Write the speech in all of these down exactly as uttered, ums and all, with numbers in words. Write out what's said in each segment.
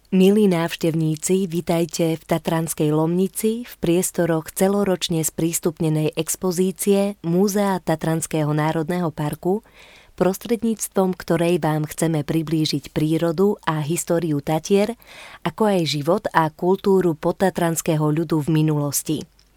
Milí návštevníci, vitajte v Tatranskej Lomnici v priestoroch celoročne sprístupnenej expozície Múzea Tatranského národného parku, prostredníctvom ktorej vám chceme priblížiť prírodu a históriu Tatier, ako aj život a kultúru podtatranského ľudu v minulosti.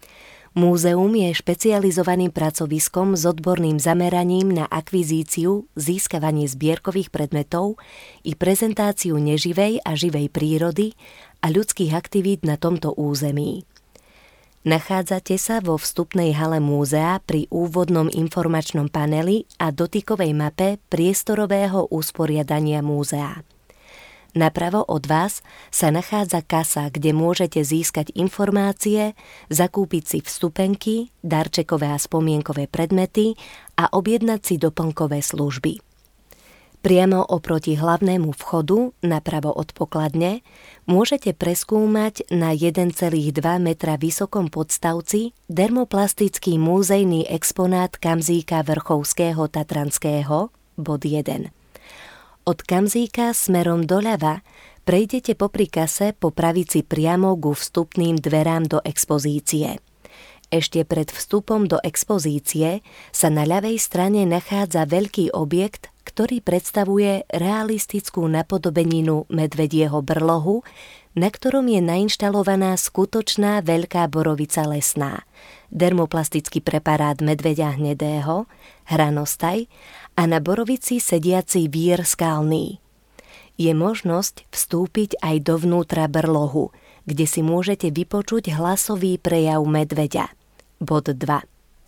Múzeum je špecializovaným pracoviskom s odborným zameraním na akvizíciu, získavanie zbierkových predmetov i prezentáciu neživej a živej prírody a ľudských aktivít na tomto území. Nachádzate sa vo vstupnej hale múzea pri úvodnom informačnom paneli a dotykovej mape priestorového usporiadania múzea. Napravo od vás sa nachádza kasa, kde môžete získať informácie, zakúpiť si vstupenky, darčekové a spomienkové predmety a objednať si doplnkové služby. Priamo oproti hlavnému vchodu, napravo od pokladne, môžete preskúmať na jeden celá dva metra vysokom podstavci dermoplastický múzejný exponát Kamzíka Vrchovského Tatranského, bod jeden. Od Kamzíka smerom doľava prejdete popri kase po pravici priamo ku vstupným dverám do expozície. Ešte pred vstupom do expozície sa na ľavej strane nachádza veľký objekt, ktorý predstavuje realistickú napodobeninu medvedieho brlohu, na ktorom je nainštalovaná skutočná veľká borovica lesná, dermoplastický preparát medveďa hnedého, hranostaj a na borovici sediaci vír skalný. Je možnosť vstúpiť aj dovnútra brlohu, kde si môžete vypočuť hlasový prejav medveďa. Bod dva.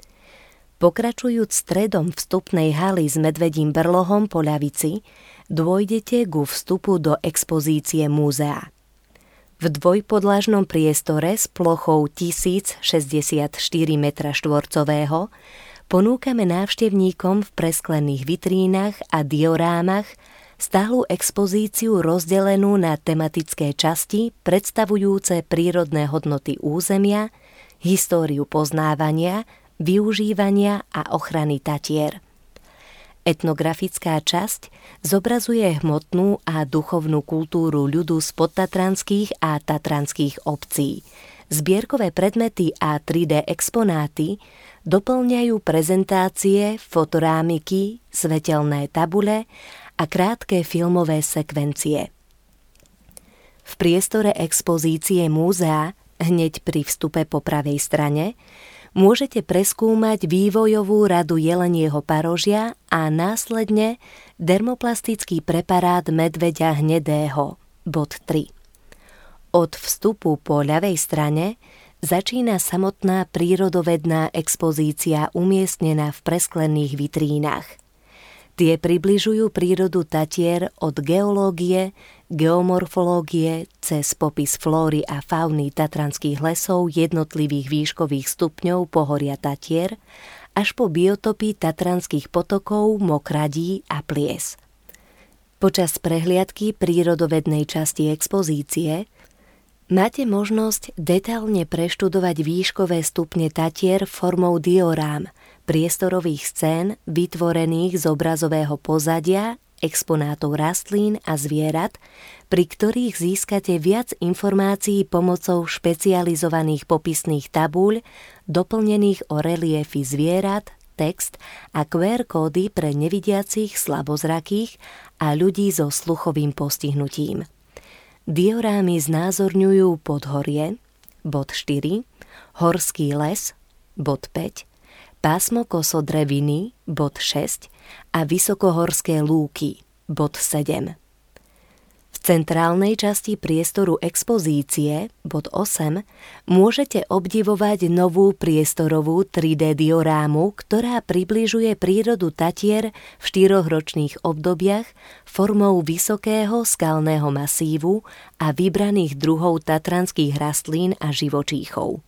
Pokračujúc stredom vstupnej haly s medvedím brlohom po ľavici, dôjdete ku vstupu do expozície múzea. V dvojpodlažnom priestore s plochou tisíc šesťdesiatštyri metra štvorcového ponúkame návštevníkom v presklených vitrínach a diorámach stálu expozíciu rozdelenú na tematické časti predstavujúce prírodné hodnoty územia, históriu poznávania, využívania a ochrany Tatier. Etnografická časť zobrazuje hmotnú a duchovnú kultúru ľudu z podtatranských a tatranských obcí. Zbierkové predmety a tri dé exponáty doplňajú prezentácie, fotorámiky, svetelné tabule a krátke filmové sekvencie. V priestore expozície múzea, hneď pri vstupe po pravej strane, môžete preskúmať vývojovú radu jelenieho parožia a následne dermoplastický preparát medveďa hnedého, bod tri. Od vstupu po ľavej strane začína samotná prírodovedná expozícia umiestnená v presklených vitrínach. Tie približujú prírodu Tatier od geológie, geomorfológie cez popis flóry a fauny tatranských lesov jednotlivých výškových stupňov pohoria Tatier až po biotopy tatranských potokov, mokradí a plies. Počas prehliadky prírodovednej časti expozície máte možnosť detailne preštudovať výškové stupne Tatier formou diorám, priestorových scén vytvorených z obrazového pozadia, exponátov rastlín a zvierat, pri ktorých získate viac informácií pomocou špecializovaných popisných tabuľ, doplnených o reliefy zvierat, text a kú er kódy pre nevidiacich, slabozrakých a ľudí so sluchovým postihnutím. Diorámy znázorňujú podhorie, bod štyri, horský les, bod päť, pásmo kosodreviny, bod šesť a vysokohorské lúky, bod sedem. V centrálnej časti priestoru expozície, bod osem, môžete obdivovať novú priestorovú tri dé diorámu, ktorá približuje prírodu Tatier v štyroch ročných obdobiach formou vysokého skalného masívu a vybraných druhov tatranských rastlín a živočíchov.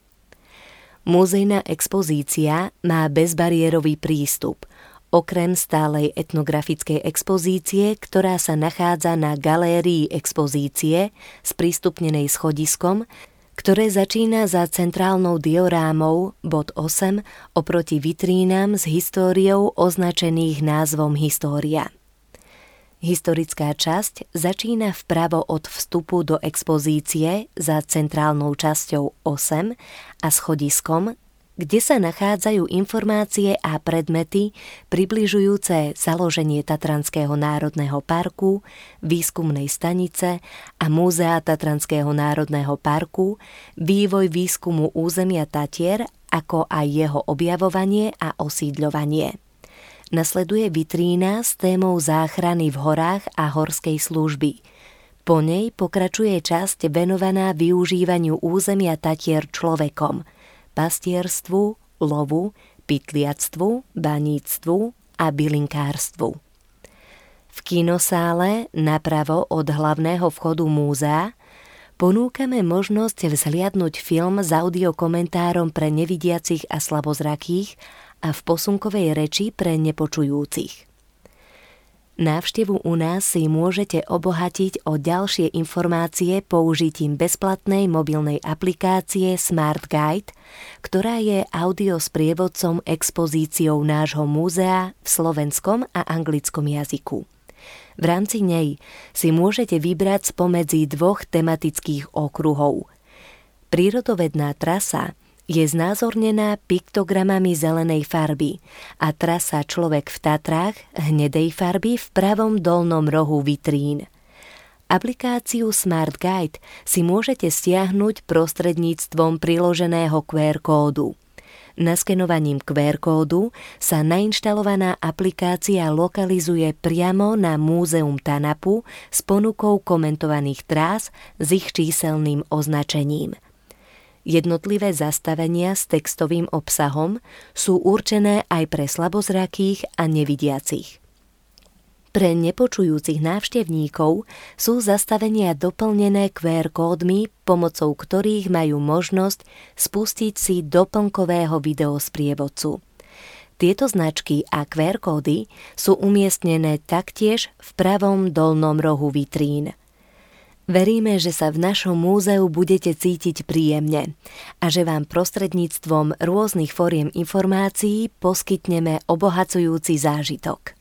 Múzejná expozícia má bezbariérový prístup, okrem stálej etnografickej expozície, ktorá sa nachádza na galérii expozície sprístupnenej schodiskom, ktoré začína za centrálnou diorámou bod osem oproti vitrínam s históriou označených názvom História. Historická časť začína vpravo od vstupu do expozície za centrálnou časťou osem a schodiskom, kde sa nachádzajú informácie a predmety približujúce založenie Tatranského národného parku, výskumnej stanice a Múzea Tatranského národného parku, vývoj výskumu územia Tatier, ako aj jeho objavovanie a osídľovanie. Nasleduje vitrína s témou záchrany v horách a horskej služby. Po nej pokračuje časť venovaná využívaniu územia Tatier človekom, pastierstvu, lovu, pytliactvu, baníctvu a bylinkárstvu. V kinosále napravo od hlavného vchodu múzea ponúkame možnosť vzhliadnuť film s audiokomentárom pre nevidiacich a slabozrakých a v posunkovej reči pre nepočujúcich. Návštevu u nás si môžete obohatiť o ďalšie informácie použitím bezplatnej mobilnej aplikácie Smart Guide, ktorá je audiosprievodcom expozíciou nášho múzea v slovenskom a anglickom jazyku. V rámci nej si môžete vybrať spomedzi dvoch tematických okruhov. Prírodovedná trasa je znázornená piktogramami zelenej farby a trasa Človek v Tatrách hnedej farby v pravom dolnom rohu vitrín. Aplikáciu Smart Guide si môžete stiahnuť prostredníctvom priloženého kú er kódu. Naskenovaním kú er kódu sa nainštalovaná aplikácia lokalizuje priamo na Múzeum Tanapu s ponukou komentovaných trás s ich číselným označením. Jednotlivé zastavenia s textovým obsahom sú určené aj pre slabozrakých a nevidiacich. Pre nepočujúcich návštevníkov sú zastavenia doplnené kú er kódmi, pomocou ktorých majú možnosť spustiť si doplnkového videosprievodcu. Tieto značky a kú er kódy sú umiestnené taktiež v pravom dolnom rohu vitrín. Veríme, že sa v našom múzeu budete cítiť príjemne a že vám prostredníctvom rôznych foriem informácií poskytneme obohacujúci zážitok.